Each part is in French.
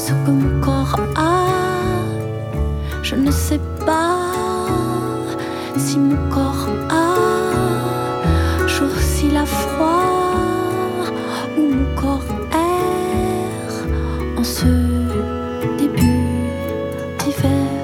ce que mon corps a. Je ne sais pas si mon corps a chaud, s'il a froid, ou mon corps erre en ce début d'hiver.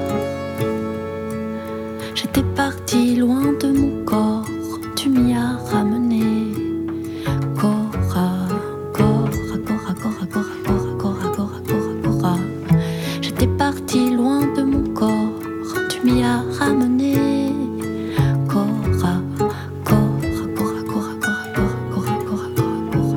J'étais partie loin de mon corps, tu m'y as ramené. Cora, Cora, Cora, Cora, Cora, Cora, Cora, Cora, Cora, Cora. J'étais partie loin de mon corps, tu m'y as ramené. Cora, Cora, Cora, Cora, Cora, Cora, Cora, Cora, Cora,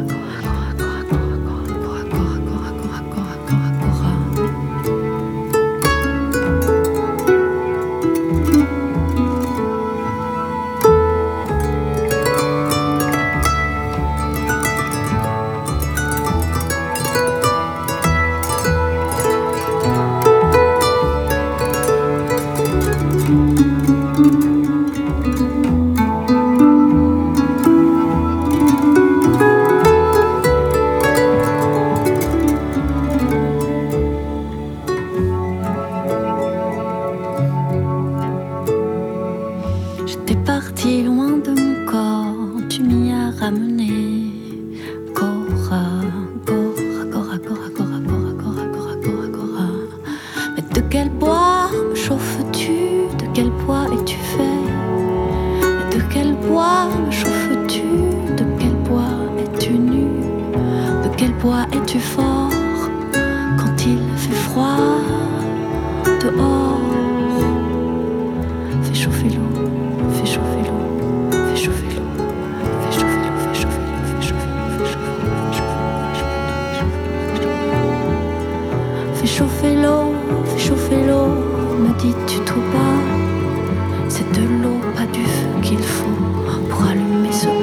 J'étais partie loin de mon corps, tu m'y as ramené. Cora, Cora, Cora, Cora, Cora, Cora, Cora, Cora, Cora, Cora. Mais de quel bois me chauffes-tu? De quel bois es-tu fait? Mais de quel bois me chauffes-tu? De quel bois es-tu nu? De quel bois es-tu fort quand il fait froid dehors? Fais chauffer l'eau. Fais chauffer l'eau, fais chauffer l'eau, fais chauffer l'eau, fais chauffer l'eau, fais chauffer l'eau, fais chauffer l'eau, fais chauffer l'eau, me dis-tu trop pas? C'est de l'eau, pas du feu qu'il faut pour allumer ce